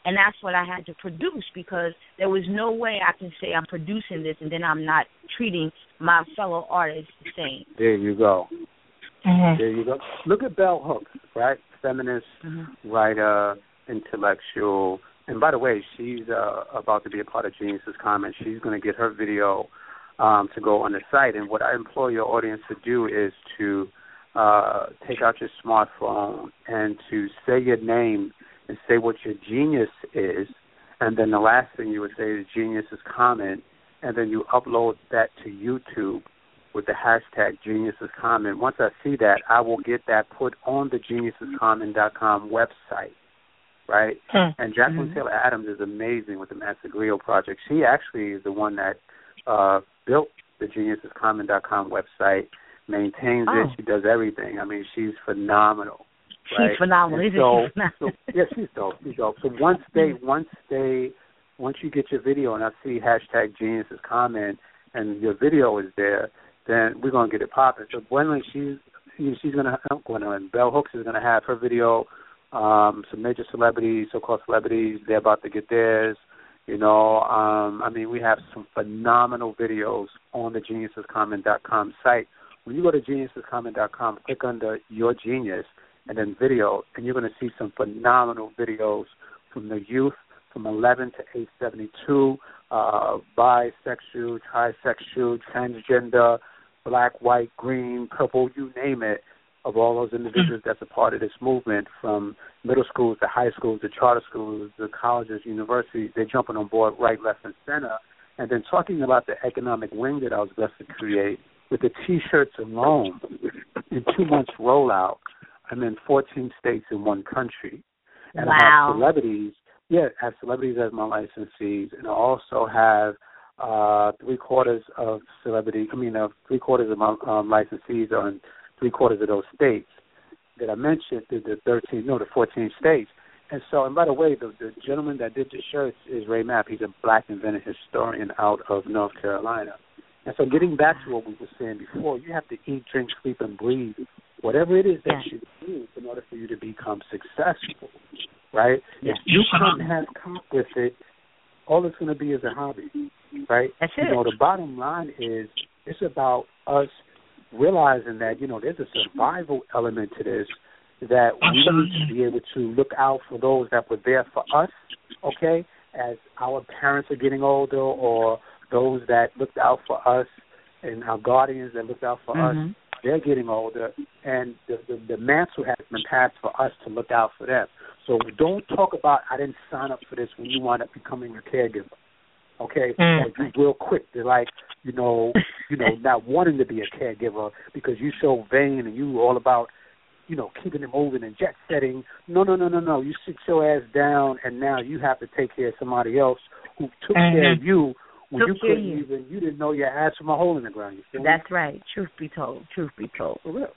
And that's what I had to produce, because there was no way I can say I'm producing this and then I'm not treating my fellow artists the same. There you go. Mm-hmm. There you go. Look at Bell Hooks, right? Feminist, mm-hmm. writer, intellectual. And by the way, she's uh, about to be a part of Genius's Comment. She's going to get her video um, to go on the site. And what I implore your audience to do is to uh, take out your smartphone and to say your name and say what your genius is, and then the last thing you would say is Genius's Comment, and then you upload that to YouTube with the hashtag Genius's Comment. Once I see that, I will get that put on the geniuses comment dot com website, right? Mm-hmm. And Jacqueline mm-hmm. Taylor Adams is amazing with the Master Griot Project. She actually is the one that uh, built the geniuses comment dot com website, maintains oh. it. She does everything. I mean, she's phenomenal. Right? She's phenomenal, isn't so, she? so, yeah, she's dope. She's dope. So once they, once they, once you get your video and I see hashtag Genius's Comment and your video is there, then we're gonna get it popping. So Gwendolyn, she's she's gonna Gwendolyn Bell Hooks is gonna have her video. Um, some major celebrities, so-called celebrities, they're about to get theirs. You know, um, I mean, we have some phenomenal videos on the geniuses comment dot com site. When you go to geniuses comment dot com, click under Your Genius and then video, and you're going to see some phenomenal videos from the youth, from eleven to age seventy-two, uh, bisexual, trisexual, transgender, black, white, green, purple, you name it, of all those individuals that's a part of this movement, from middle schools to high schools to charter schools to colleges, universities. They're jumping on board right, left, and center. And then talking about the economic wing that I was blessed to create, with the T-shirts alone, in two months rollout, I'm in fourteen states in one country. And wow. I have celebrities, yeah, I have celebrities as my licensees, and I also have uh, three quarters of celebrity, I mean, uh, three quarters of my um, licensees are in three quarters of those states that I mentioned, the, the thirteen, no, the fourteen states. And so, and by the way, the, the gentleman that did the shirts is Ray Mapp. He's a black invented historian out of North Carolina. And so getting back to what we were saying before, you have to eat, drink, sleep, and breathe, whatever it is that yeah. you do in order for you to become successful, right? Yeah. If you couldn't have come with it, all it's going to be is a hobby, right? That's you it. know, the bottom line is it's about us realizing that, you know, there's a survival element to this, that we need to be able to look out for those that were there for us, okay, as our parents are getting older, or those that looked out for us and our guardians that looked out for mm-hmm. us, they're getting older, and the, the, the mantle has been passed for us to look out for them. So don't talk about, I didn't sign up for this, when you wind up becoming a caregiver. Okay, mm. like, real quick, they're like, you know, you know, not wanting to be a caregiver because you're so vain and you all about, you know, keeping them moving and jet setting. No, no, no, no, no. You sit your ass down, and now you have to take care of somebody else who took mm-hmm. care of you when took you couldn't you. even, you didn't know your ass from a hole in the ground. You feel That's me? right. Truth be told. Truth be told. For real.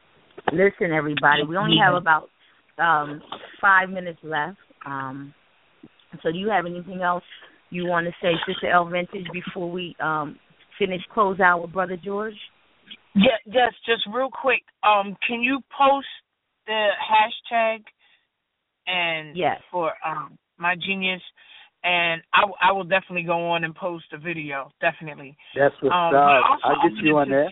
Listen, everybody, we only have about um, five minutes left. Um, so do you have anything else you want to say, Sister L Vintage, before we um, finish, close out with Brother George? Yeah, yes, just real quick. Um, can you post the hashtag and yes. for um, My Genius? And I, I will definitely go on and post a video, definitely. That's what's um, up. I'll get you on there.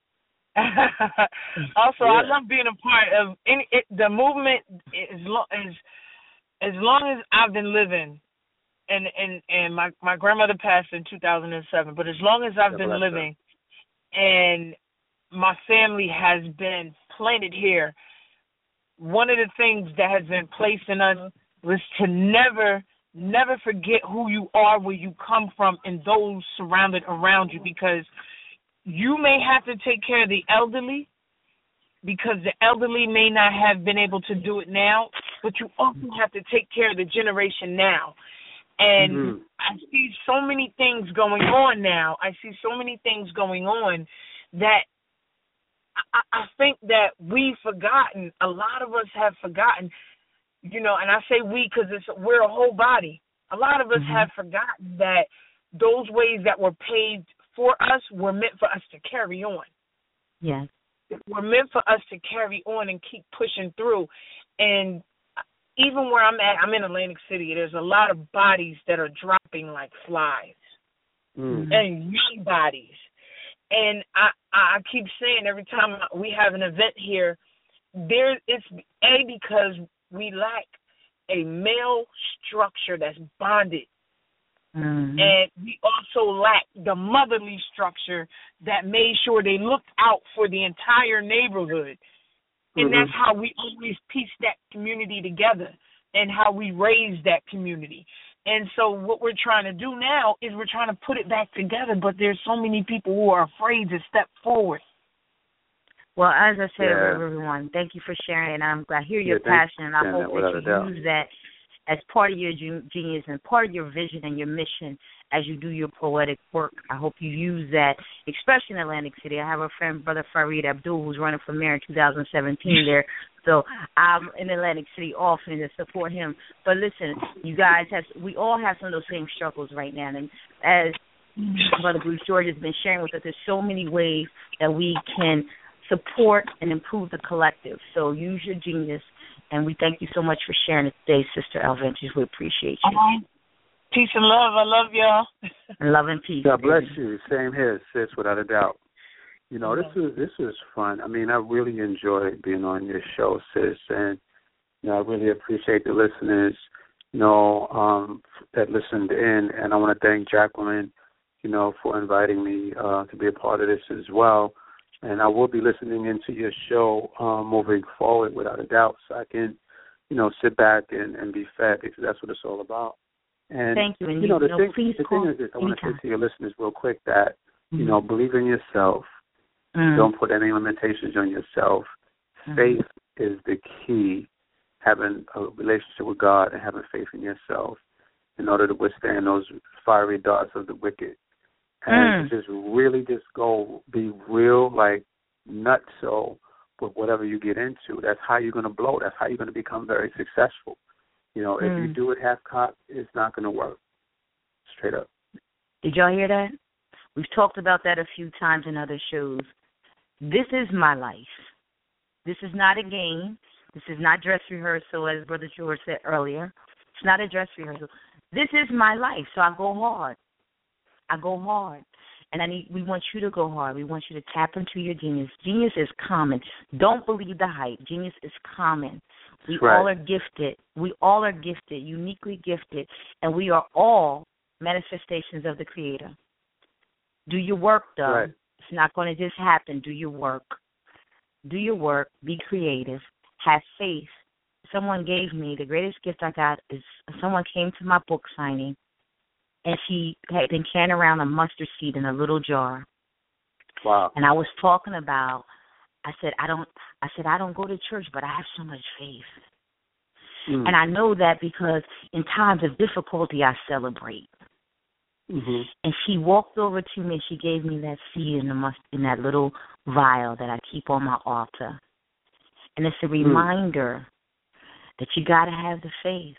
also, yeah. I love being a part of any it, the movement. As long as as long as I've been living, and and, and my, my grandmother passed in two thousand seven, but as long as I've been living, and my family has been planted here, one of the things that has been placed in us was to never, never forget who you are, where you come from, and those surrounded around you, because you may have to take care of the elderly, because the elderly may not have been able to do it now, but you also have to take care of the generation now. And mm-hmm. I see so many things going on now. I see so many things going on that I, I think that we've forgotten. A lot of us have forgotten, you know, and I say we because it's we're a whole body. A lot of us mm-hmm. have forgotten that those ways that were paved for us were meant for us to carry on. Yes. Were meant for us to carry on and keep pushing through. And even where I'm at, I'm in Atlantic City, there's a lot of bodies that are dropping like flies, mm. and young bodies. And I, I keep saying every time we have an event here, there it's A, because we lack a male structure that's bonded. Mm-hmm. And we also lack the motherly structure that made sure they looked out for the entire neighborhood. And mm-hmm. that's how we always piece that community together and how we raise that community. And so what we're trying to do now is we're trying to put it back together, but there's so many people who are afraid to step forward. Well, as I said, yeah. everyone, thank you for sharing, and I'm glad I hear your yeah, passion, and I hope that, that you use that as part of your genius and part of your vision and your mission as you do your poetic work. I hope you use that, especially in Atlantic City. I have a friend, Brother Fareed Abdul, who's running for mayor in two thousand seventeen there. So I'm in Atlantic City often to support him. But listen, you guys, have we all have some of those same struggles right now. And as Brother Bruce George has been sharing with us, there's so many ways that we can support and improve the collective. So use your genius. And we thank you so much for sharing it today, Sister Alventus. We appreciate you. Uh-huh. Peace and love. I love y'all. Love and peace. God bless you. Same here, sis, without a doubt. You know, this is this is fun. I mean, I really enjoy being on your show, sis, and you know, I really appreciate the listeners, you know, um, that listened in, and I want to thank Jacqueline, you know, for inviting me uh, to be a part of this as well. And I will be listening into your show um, moving forward without a doubt, so I can, you know, sit back and, and be fed, because that's what it's all about. And, Thank you. And you know, the, you thing, know, please the thing is this, I want to say to your listeners real quick that, mm-hmm. you know, believe in yourself. Mm-hmm. Don't put any limitations on yourself. Mm-hmm. Faith is the key, having a relationship with God and having faith in yourself in order to withstand those fiery darts of the wicked. And mm. just really just go be real, like, nutso with whatever you get into. That's how you're going to blow. That's how you're going to become very successful. You know, mm. if you do it half-cocked, it's not going to work. Straight up. Did y'all hear that? We've talked about that a few times in other shows. This is my life. This is not a game. This is not dress rehearsal, as Brother George said earlier. It's not a dress rehearsal. This is my life, so I go hard. I go hard, and I need. We want you to go hard. We want you to tap into your genius. Genius is common. Don't believe the hype. Genius is common. We right. all are gifted. We all are gifted, uniquely gifted, and we are all manifestations of the Creator. Do your work, though. Right. It's not going to just happen. Do your work. Do your work. Be creative. Have faith. Someone gave me, the greatest gift I got is someone came to my book signing, and she had been carrying around a mustard seed in a little jar. Wow. And I was talking about, I said, I don't I said, I don't go to church, but I have so much faith. Mm. And I know that because in times of difficulty, I celebrate. Mm-hmm. And she walked over to me and she gave me that seed in the must in that little vial that I keep on my altar. And it's a reminder mm. that you got to have the faith.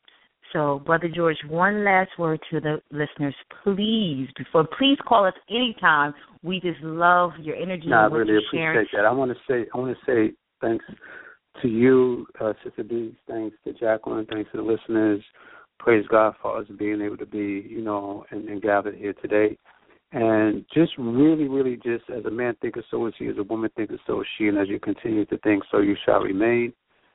So, Brother George, one last word to the listeners, please. Before, please call us anytime. We just love your energy. No, I and what really you're appreciate sharing. that. I want to say, I want to say thanks to you, uh, Sister B. Thanks to Jacqueline. Thanks to the listeners. Praise God for us being able to be, you know, and, and gathered here today. And just really, really, just as a man thinketh, so is he. As a woman thinketh, so is she. And as you continue to think, so you shall remain.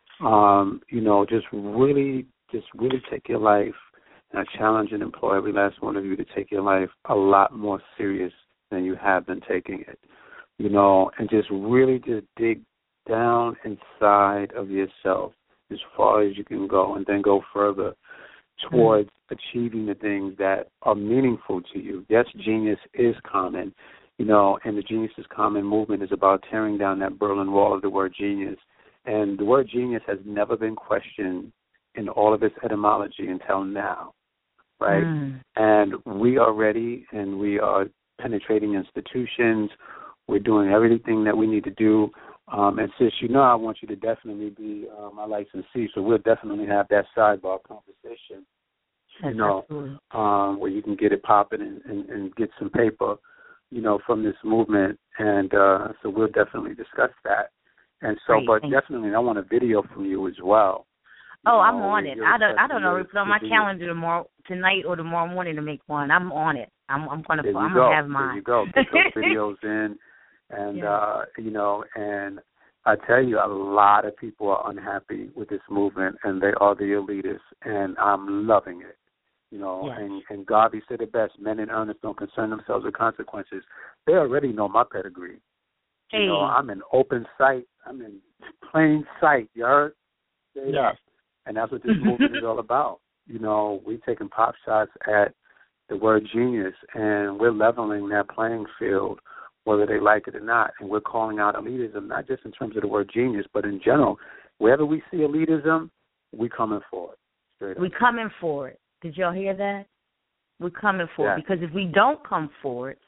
Um, you know, just really. Just really take your life, and I challenge and implore every last one of you to take your life a lot more serious than you have been taking it, you know, and just really just dig down inside of yourself as far as you can go, and then go further towards mm-hmm. achieving the things that are meaningful to you. Yes, genius is common, you know, and the Genius is Common movement is about tearing down that Berlin Wall of the word genius. And the word genius has never been questioned in all of its etymology until now, right? Mm. And we are ready, and we are penetrating institutions. We're doing everything that we need to do. Um, and sis, you know I want you to definitely be uh, my licensee, so we'll definitely have that sidebar conversation, you know, um, where you can get it popping and, and, and get some paper, you know, from this movement. And uh, so we'll definitely discuss that. And so, Great, but definitely I want a video from you as well. Oh, know, I'm on it. I don't. I don't know. to, It's on my calendar tomorrow, tonight, or tomorrow morning to make one. I'm on it. I'm. I'm gonna. There you I'm go. gonna have mine. There you go. Get those videos in, and yeah. uh, you know, and I tell you, a lot of people are unhappy with this movement, and they are the elitists, and I'm loving it. You know, yes. and, and Garvey said it best: men in earnest don't concern themselves with consequences. They already know my pedigree. Hey. You know, I'm in open sight. I'm in plain sight. You heard? Yes. And that's what this movement is all about. You know, we're taking pop shots at the word genius, and we're leveling that playing field, whether they like it or not. And we're calling out elitism, not just in terms of the word genius, but in general. Wherever we see elitism, we're coming for it. Straight up. We're coming for it. Did y'all hear that? We're coming for yeah. it. Because if we don't come for it,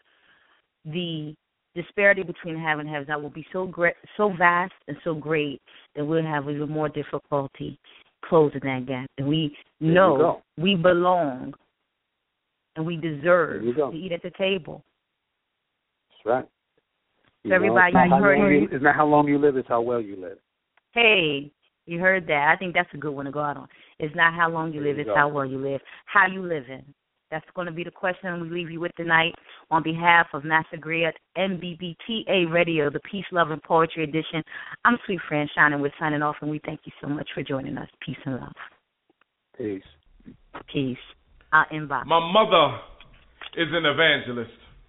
the disparity between have and have-not will be so great, so vast and so great that we'll have even more difficulty closing that gap. And we know we belong and we deserve to eat at the table. That's right. So you everybody, know, you heard you, it's not how long you live, it's how well you live. Hey, you heard that. I think that's a good one to go out on. It's not how long you live, it's how well you live. How you living? That's going to be the question we leave you with tonight on behalf of Master Gray at M B B T A Radio, the Peace, Love, and Poetry Edition. I'm Sweet Fran Shine, and we're signing off, and we thank you so much for joining us. Peace and love. Peace. Peace. I'll inbox. My mother is an evangelist,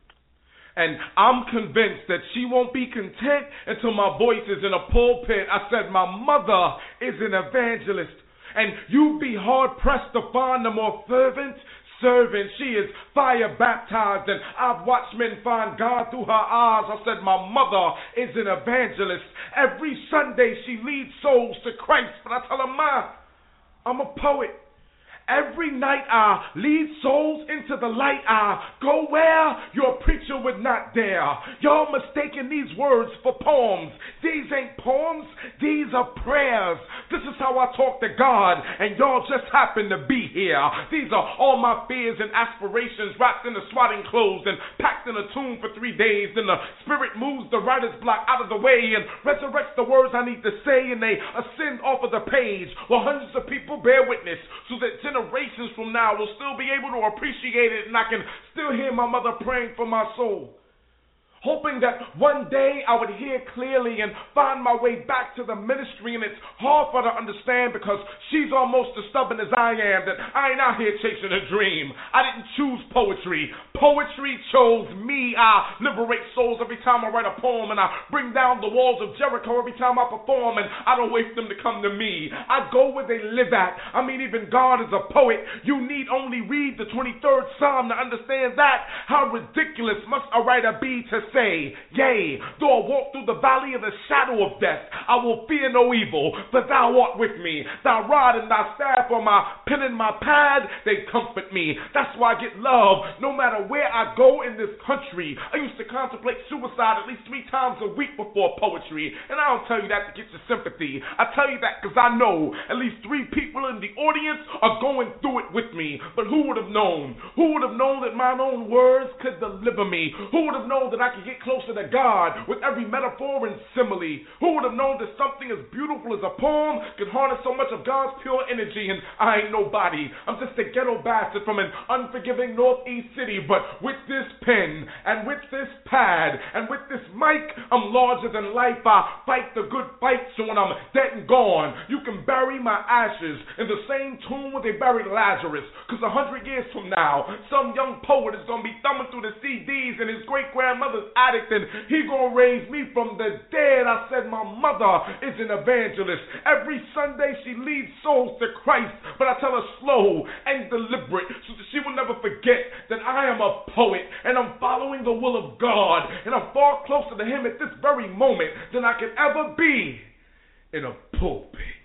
and I'm convinced that she won't be content until my voice is in a pulpit. I said my mother is an evangelist, and you'd be hard-pressed to find a more fervent servant. She is fire baptized, and I've watched men find God through her eyes. I said my mother is an evangelist. Every Sunday she leads souls to Christ, but I tell her, Ma, I'm a poet. Every night I lead souls into the light. I go where your preacher would not dare. Y'all mistaking these words for poems. These ain't poems, these are prayers. This is how I talk to God, and y'all just happen to be here. These are all my fears and aspirations wrapped in the swatting clothes and packed in a tomb for three days. Then the Spirit moves the writer's block out of the way and resurrects the words I need to say, and they ascend off of the page while hundreds of people bear witness, so that generations from now will still be able to appreciate it, and I can still hear my mother praying for my soul, hoping that one day I would hear clearly and find my way back to the ministry. And it's hard for her to understand because she's almost as stubborn as I am, that I ain't out here chasing a dream. I didn't choose poetry. Poetry chose me. I liberate souls every time I write a poem, and I bring down the walls of Jericho every time I perform, and I don't wait for them to come to me. I go where they live at. I mean, even God is a poet. You need only read the twenty-third Psalm to understand that. How ridiculous must a writer be to say, yea, though I walk through the valley of the shadow of death, I will fear no evil, for thou art with me. Thy rod and thy staff are my pen and my pad, they comfort me. That's why I get love no matter where I go in this country. I used to contemplate suicide at least three times a week before poetry, and I don't tell you that to get your sympathy. I tell you that because I know at least three people in the audience are going through it with me. But who would have known? Who would have known that my own words could deliver me? Who would have known that I could get closer to God with every metaphor and simile? Who would have known that something as beautiful as a poem could harness so much of God's pure energy? And I ain't nobody. I'm just a ghetto bastard from an unforgiving northeast city, but with this pen and with this pad and with this mic, I'm larger than life. I fight the good fight, so when I'm dead and gone, you can bury my ashes in the same tomb where they buried Lazarus, because a hundred years from now, some young poet is going to be thumbing through the C Ds in his great-grandmother's addict, and he gonna raise me from the dead. I said my mother is an evangelist. Every Sunday she leads souls to Christ, but I tell her slow and deliberate so that she will never forget that I am a poet and I'm following the will of God, and I'm far closer to him at this very moment than I could ever be in a pulpit.